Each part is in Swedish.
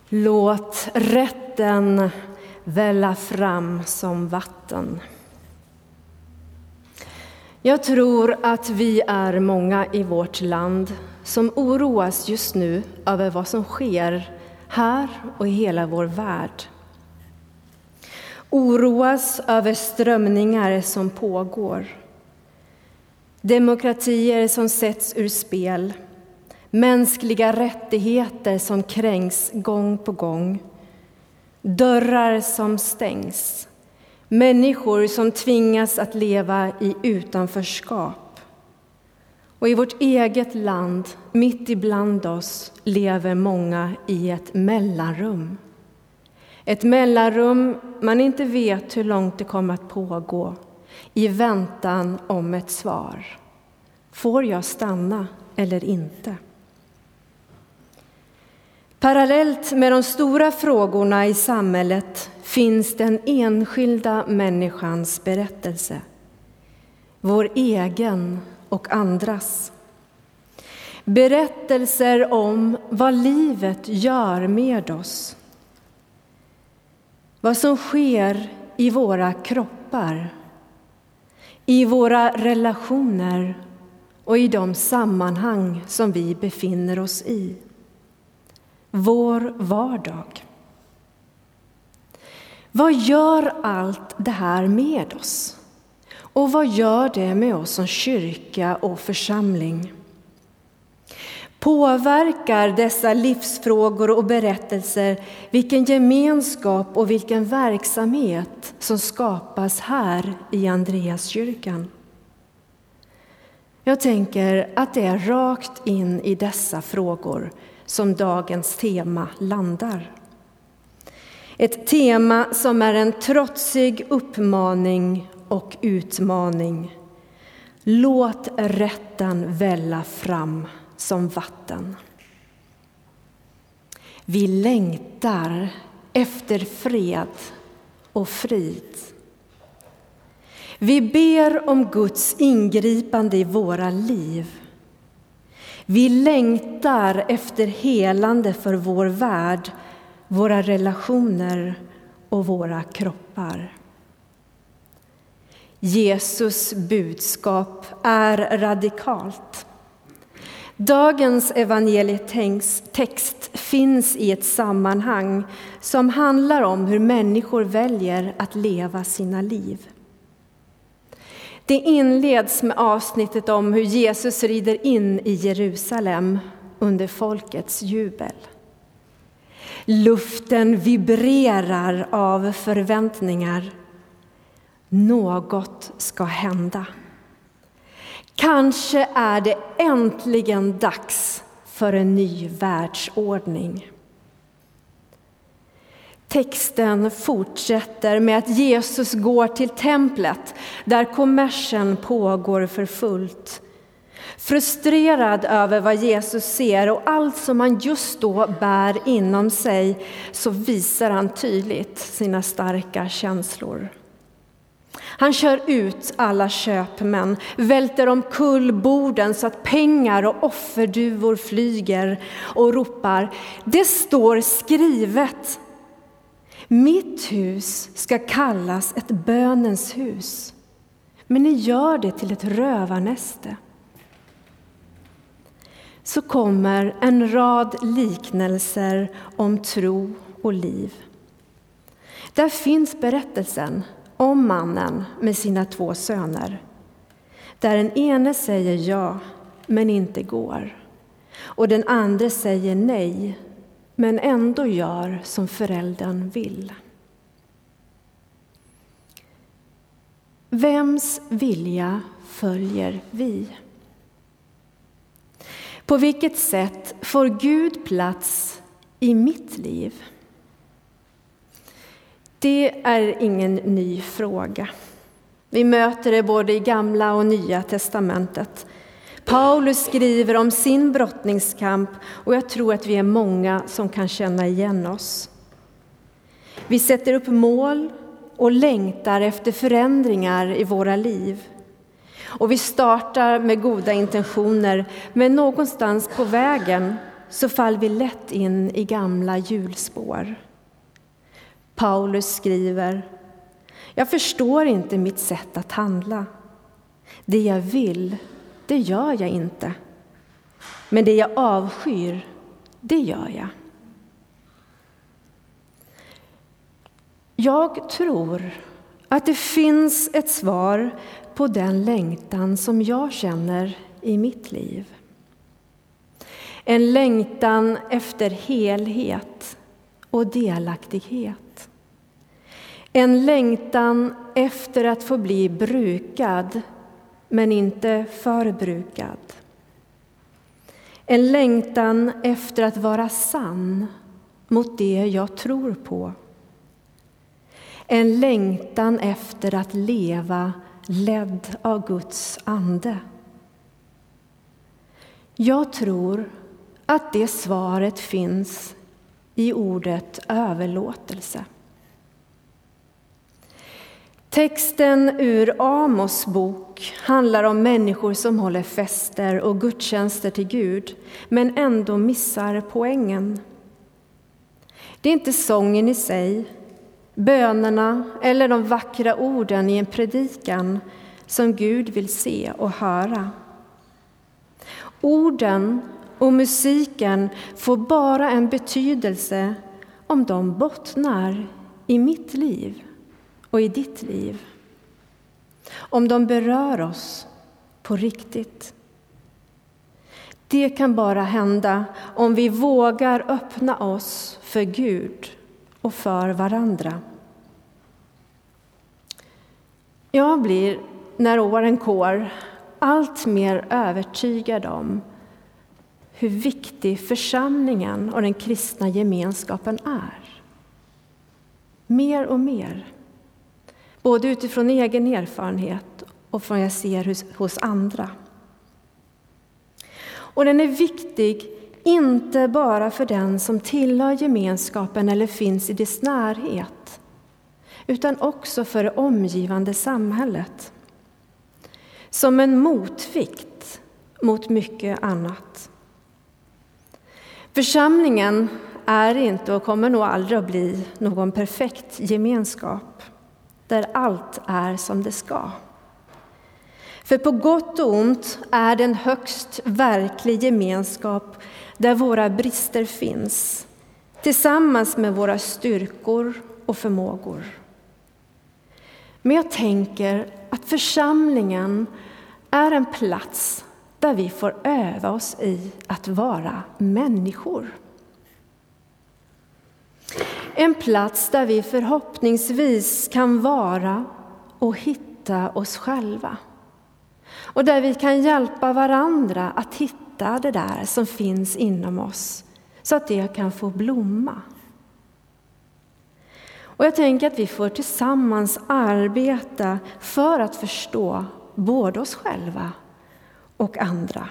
Låt rätten välla fram som vatten. Jag tror att vi är många i vårt land som oroas just nu över vad som sker här och i hela vår värld. Oroas över strömningar som pågår. Demokratier som sätts ur spel. Mänskliga rättigheter som kränks gång på gång. Dörrar som stängs. Människor som tvingas att leva i utanförskap. Och i vårt eget land, mitt ibland oss, lever många i ett mellanrum. Ett mellanrum man inte vet hur långt det kommer att pågå, i väntan om ett svar. Får jag stanna eller inte? Parallellt med de stora frågorna i samhället finns den enskilda människans berättelse. Vår egen och andras. Berättelser om vad livet gör med oss. Vad som sker i våra kroppar, i våra relationer och i de sammanhang som vi befinner oss i. Vår vardag. Vad gör allt det här med oss? Och vad gör det med oss som kyrka och församling? Påverkar dessa livsfrågor och berättelser vilken gemenskap och vilken verksamhet som skapas här i Andreaskyrkan? Jag tänker att det är rakt in i dessa frågor som dagens tema landar. Ett tema som är en trotsig uppmaning och utmaning. Låt rätten välla fram som vatten. Vi längtar efter fred och frid. Vi ber om Guds ingripande i våra liv. Vi längtar efter helande för vår värld, våra relationer och våra kroppar. Jesus budskap är radikalt. Dagens evangelietext finns i ett sammanhang som handlar om hur människor väljer att leva sina liv. Det inleds med avsnittet om hur Jesus rider in i Jerusalem under folkets jubel. Luften vibrerar av förväntningar. Något ska hända. Kanske är det äntligen dags för en ny världsordning. Texten fortsätter med att Jesus går till templet där kommersen pågår för fullt. Frustrerad över vad Jesus ser och allt som han just då bär inom sig, så visar han tydligt sina starka känslor. Han kör ut alla köpmän, välter omkull borden så att pengar och offerduvor flyger och ropar: det står skrivet. Mitt hus ska kallas ett bönens hus, men ni gör det till ett rövarnäste. Så kommer en rad liknelser om tro och liv. Där finns berättelsen om mannen med sina 2 söner. Där den ene säger ja, men inte går. Och den andra säger nej, men ändå gör som föräldern vill. Vems vilja följer vi? På vilket sätt får Gud plats i mitt liv? Det är ingen ny fråga. Vi möter det både i Gamla och Nya testamentet. Paulus skriver om sin brottningskamp och jag tror att vi är många som kan känna igen oss. Vi sätter upp mål och längtar efter förändringar i våra liv. Och vi startar med goda intentioner, men någonstans på vägen så faller vi lätt in i gamla hjulspår. Paulus skriver: jag förstår inte mitt sätt att handla. Det jag vill, det gör jag inte. Men det jag avskyr, det gör jag. Jag tror att det finns ett svar på den längtan som jag känner i mitt liv. En längtan efter helhet och delaktighet. En längtan efter att få bli brukad, men inte förbrukad. En längtan efter att vara sann mot det jag tror på. En längtan efter att leva ledd av Guds ande. Jag tror att det svaret finns i ordet överlåtelse. Texten ur Amos bok handlar om människor som håller fester och gudstjänster till Gud, men ändå missar poängen. Det är inte sången i sig, bönerna eller de vackra orden i en predikan som Gud vill se och höra. Orden och musiken får bara en betydelse om de bottnar i mitt liv och i ditt liv. Om de berör oss på riktigt. Det kan bara hända om vi vågar öppna oss för Gud och för varandra. Jag blir, när åren går, allt mer övertygad om hur viktig församlingen och den kristna gemenskapen är. Mer och mer. Både utifrån egen erfarenhet och från jag ser hos andra. Och den är viktig inte bara för den som tillhör gemenskapen eller finns i dess närhet, utan också för det omgivande samhället. Som en motvikt mot mycket annat. Församlingen är inte och kommer nog aldrig att bli någon perfekt gemenskap där allt är som det ska. För på gott och ont är det en högst verklig gemenskap där våra brister finns, tillsammans med våra styrkor och förmågor. Men jag tänker att församlingen är en plats där vi får öva oss i att vara människor. En plats där vi förhoppningsvis kan vara och hitta oss själva. Och där vi kan hjälpa varandra att hitta det där som finns inom oss, så att det kan få blomma. Och jag tänker att vi får tillsammans arbeta för att förstå både oss själva och andra.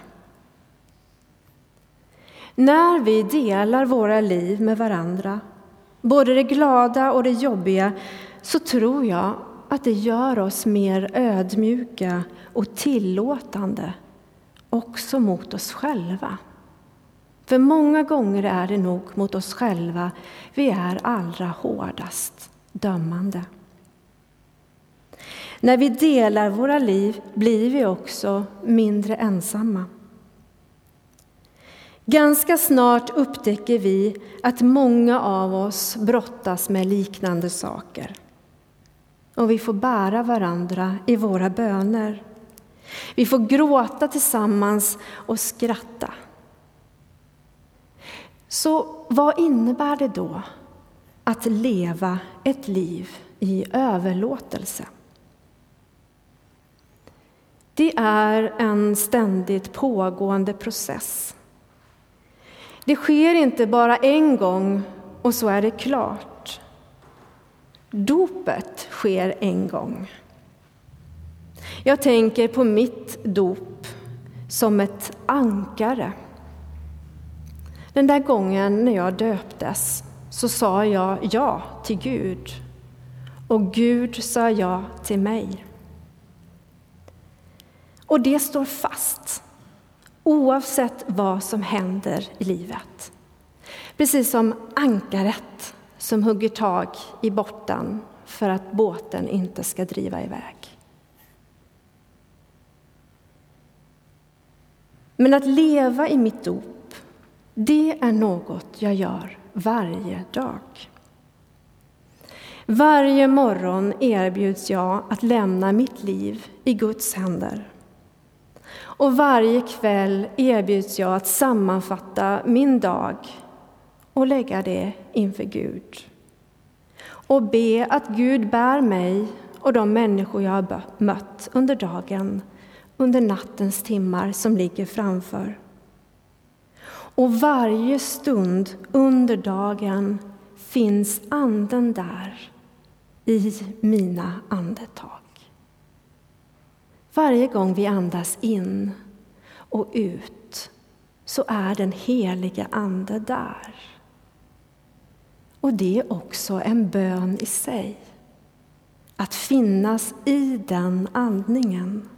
När vi delar våra liv med varandra, både det glada och det jobbiga, så tror jag att det gör oss mer ödmjuka och tillåtande också mot oss själva. För många gånger är det nog mot oss själva vi är allra hårdast dömande. När vi delar våra liv blir vi också mindre ensamma. Ganska snart upptäcker vi att många av oss brottas med liknande saker. Och vi får bära varandra i våra böner. Vi får gråta tillsammans och skratta. Så vad innebär det då att leva ett liv i överlåtelse? Det är en ständigt pågående process. Det sker inte bara en gång och så är det klart. Dopet sker en gång. Jag tänker på mitt dop som ett ankare. Den där gången när jag döptes så sa jag ja till Gud. Och Gud sa ja till mig. Och det står fast. oavsett vad som händer i livet. Precis som ankaret som hugger tag i botten för att båten inte ska driva iväg. Men att leva i mitt dop, det är något jag gör varje dag. Varje morgon erbjuds jag att lämna mitt liv i Guds händer. Och varje kväll erbjuds jag att sammanfatta min dag och lägga det inför Gud. Och be att Gud bär mig och de människor jag har mött under dagen, under nattens timmar som ligger framför. Och varje stund under dagen finns anden där i mina andetag. Varje gång vi andas in och ut så är den heliga ande där. Och det är också en bön i sig. Att finnas i den andningen.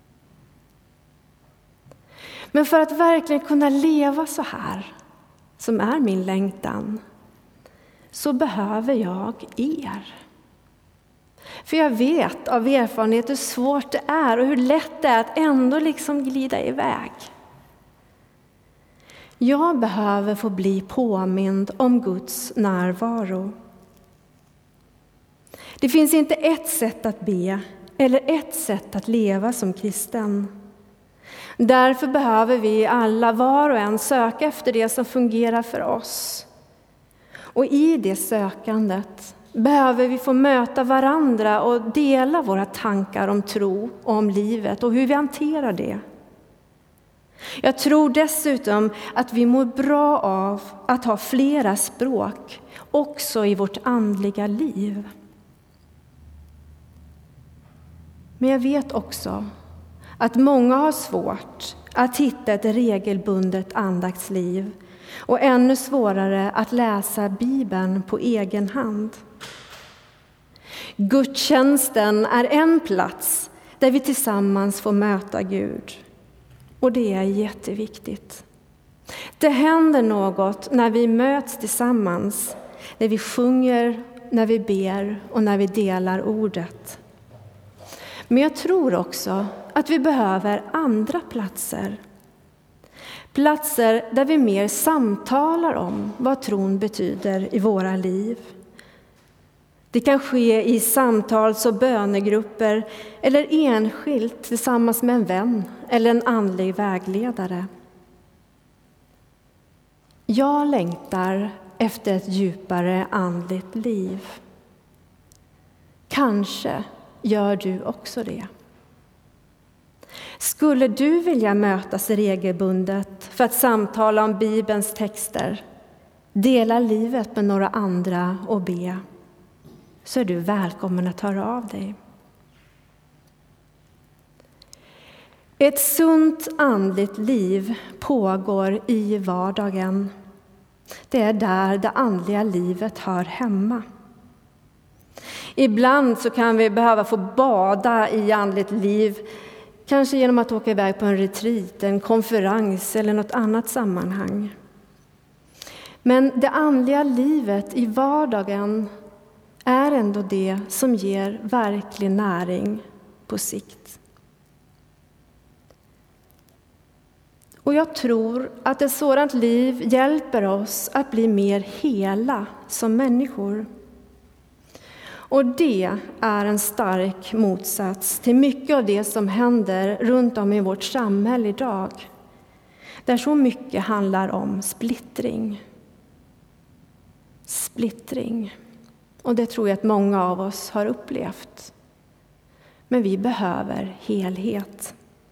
Men för att verkligen kunna leva så här, som är min längtan, så behöver jag er. För jag vet av erfarenhet hur svårt det är och hur lätt det är att ändå liksom glida iväg. Jag behöver få bli påmind om Guds närvaro. Det finns inte ett sätt att be eller ett sätt att leva som kristen. Därför behöver vi alla var och en söka efter det som fungerar för oss. Och i det sökandet behöver vi få möta varandra och dela våra tankar om tro och om livet och hur vi hanterar det. Jag tror dessutom att vi mår bra av att ha flera språk också i vårt andliga liv. Men jag vet också att många har svårt att hitta ett regelbundet andaktsliv och ännu svårare att läsa Bibeln på egen hand. Gudstjänsten är en plats där vi tillsammans får möta Gud. Och det är jätteviktigt. Det händer något när vi möts tillsammans, när vi sjunger, när vi ber och när vi delar ordet. Men jag tror också att vi behöver andra platser. Platser där vi mer samtalar om vad tron betyder i våra liv. Det kan ske i samtals- och bönegrupper eller enskilt tillsammans med en vän eller en andlig vägledare. Jag längtar efter ett djupare andligt liv. Kanske gör du också det. Skulle du vilja mötas regelbundet för att samtala om Bibelns texter, dela livet med några andra och be, så är du välkommen att höra av dig. Ett sunt andligt liv pågår i vardagen. Det är där det andliga livet hör hemma. Ibland så kan vi behöva få bada i andligt liv, kanske genom att åka iväg på en retreat, en konferens eller något annat sammanhang. Men det andliga livet i vardagen är ändå det som ger verklig näring på sikt. Och jag tror att ett sådant liv hjälper oss att bli mer hela som människor. Och det är en stark motsats till mycket av det som händer runt om i vårt samhälle idag. Där så mycket handlar om splittring. Splittring. Och det tror jag att många av oss har upplevt. Men vi behöver helhet.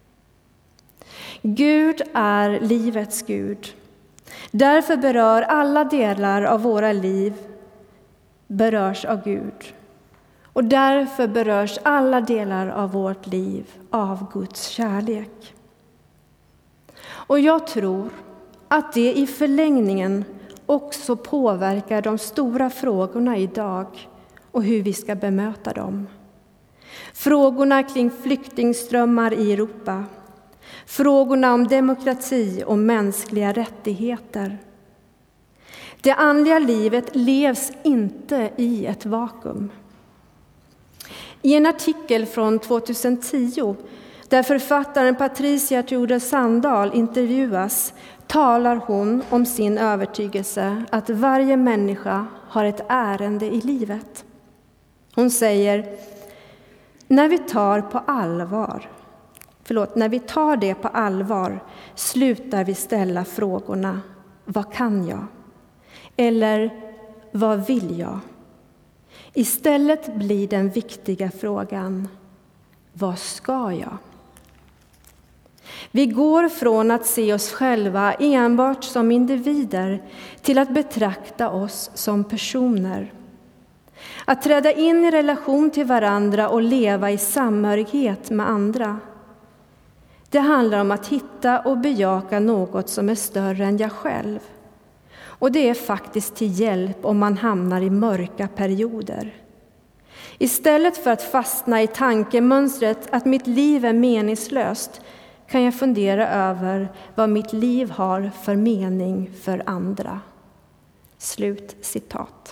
Gud är livets Gud. Därför berör alla delar av våra liv berörs av Gud. Och därför berörs alla delar av vårt liv av Guds kärlek. Och jag tror att det i förlängningen också påverkar de stora frågorna idag och hur vi ska bemöta dem. Frågorna kring flyktingströmmar i Europa, Frågorna om demokrati och mänskliga rättigheter. Det andliga livet levs inte i ett vakuum. I en artikel från 2010 där författaren Patricia Tudor Sandahl intervjuas talar hon om sin övertygelse att varje människa har ett ärende i livet. Hon säger: när vi tar det på allvar slutar vi ställa frågorna: vad kan jag? Eller vad vill jag? Istället blir den viktiga frågan: vad ska jag? Vi går från att se oss själva enbart som individer till att betrakta oss som personer. Att träda in i relation till varandra och leva i samhörighet med andra. Det handlar om att hitta och bejaka något som är större än jag själv. Och det är faktiskt till hjälp om man hamnar i mörka perioder. Istället för att fastna i tankemönstret att mitt liv är meningslöst kan jag fundera över vad mitt liv har för mening för andra. Slut citat.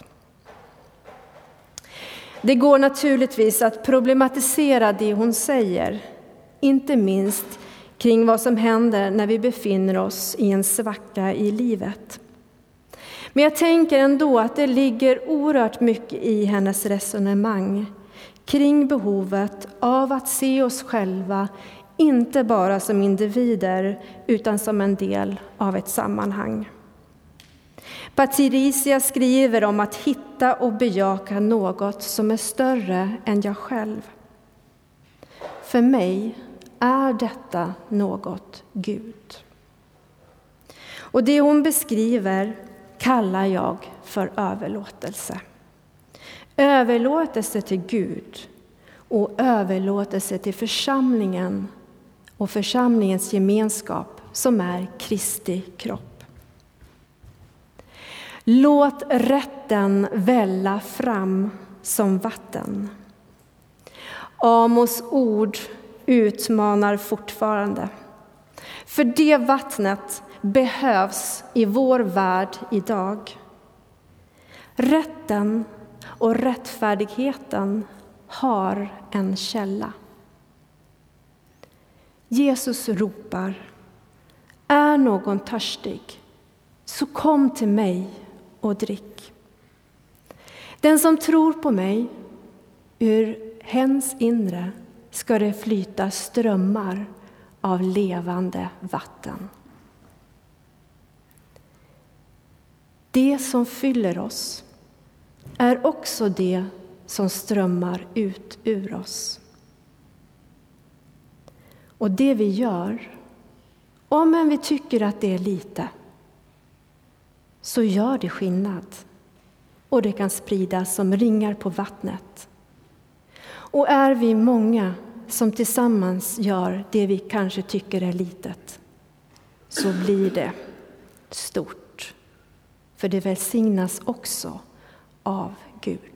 Det går naturligtvis att problematisera det hon säger, inte minst kring vad som händer när vi befinner oss i en svacka i livet. Men jag tänker ändå att det ligger oerhört mycket i hennes resonemang kring behovet av att se oss själva inte bara som individer utan som en del av ett sammanhang. Patricia skriver om att hitta och bejaka något som är större än jag själv. För mig är detta något Gud. Och det hon beskriver kallar jag för överlåtelse. Överlåtelse till Gud och överlåtelse till församlingen och församlingens gemenskap som är Kristi kropp. Låt rätten välla fram som vatten. Amos ord utmanar fortfarande. För det vattnet behövs i vår värld idag. Rätten och rättfärdigheten har en källa. Jesus ropar: är någon törstig, så kom till mig och drick. Den som tror på mig, ur hens inre ska det flyta strömmar av levande vatten. Det som fyller oss är också det som strömmar ut ur oss. Och det vi gör, om än vi tycker att det är lite, så gör det skillnad. Och det kan spridas som ringar på vattnet. Och är vi många som tillsammans gör det vi kanske tycker är litet, så blir det stort. För det välsignas också av Gud.